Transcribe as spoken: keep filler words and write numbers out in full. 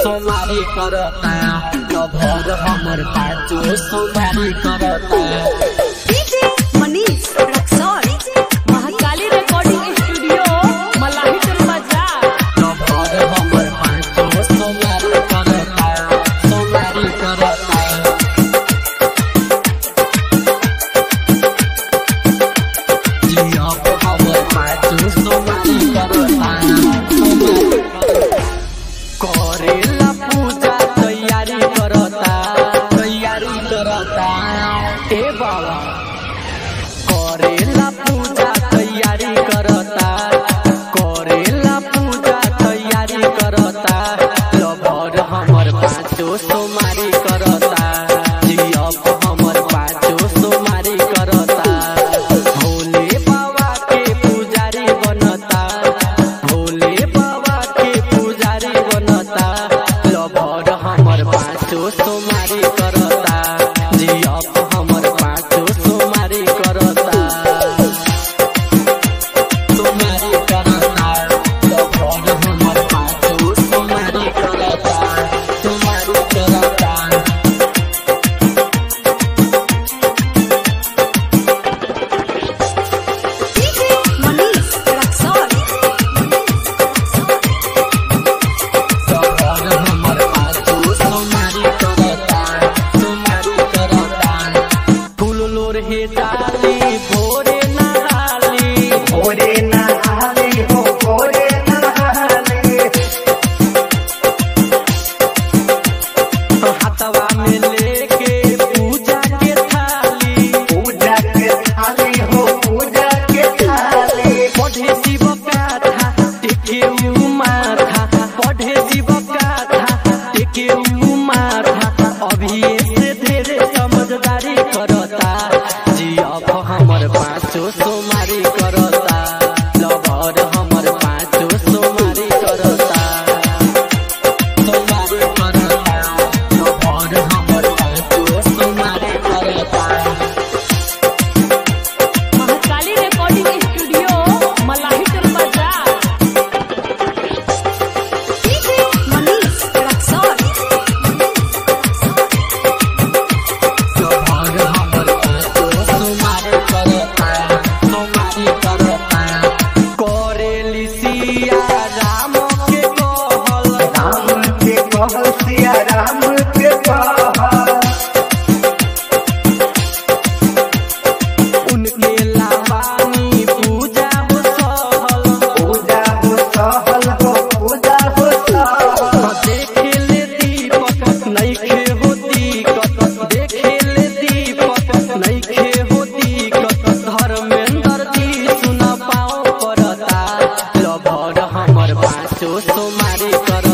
सोमारी करता लभर हमर पाँचो सोमारी करता। DJ Manish Raxaul Mahakali recording studio Malahi Tol बाजार। लभर हमर पाँचो सोमारी करता सोमारी करता। जियब हमर पाँचो सोमारी करता करेला पूजा तैयारी करता तैयारी करता ए बाबा करेला पूजा तैयारी करता करेला पूजा तैयारी करता लभर हमर पाँचो सोमारी करता जियब हमर पाँचो सोमारी करता भोले बाबा के पुजारी बनता भोले बाबा के पुजारी बनता लभर हमर पाँचो सोमारी करता जियब हमर पाँचो सोमारी करता सोमारी करता लभर हमर पाँचो सोमारी करता सोमारी करता। डीजे मनीष रक्सौल लभर हमर पाँचो सोमारी करता सोमारी करता। फूल लोर हे डाली भोरे नहाली भोरे नहाली हो भोरे नहाली हाथवा में लेके पूजा के थाली पूजा के थाली हो पूजा के थाली पढ़े शिव गाथा टेके उ माथा पढ़े शिव गाथा टेके उ माथा अभी से ढेरे समझदारी करता जियब हमर पाँचो सोमारी करता लभर हमर पाँचो सोमारी करता सोमारी करता लभर हमर पाँचो सोमारी करता। महाकाली रिकॉर्डिंग स्टूडियो मलाही टोल बाजार। डीजे मनीष रक्सौल लभर हमर पाँचो सोमारी करता सोमारी करता। करेली सिया राम के कहल राम के कहल सिया राम के कहल उनके लावानी पूजा हो सहल पूजा हो सहल हो पूजा हो सहल देखे ले दीपक नइखे हो दिक्कत देखे ले दीपक नइखे हो दिक्कत धर्मेंद्र जी सुन पाओ करता लभर हमर पाँचो सोमारी कर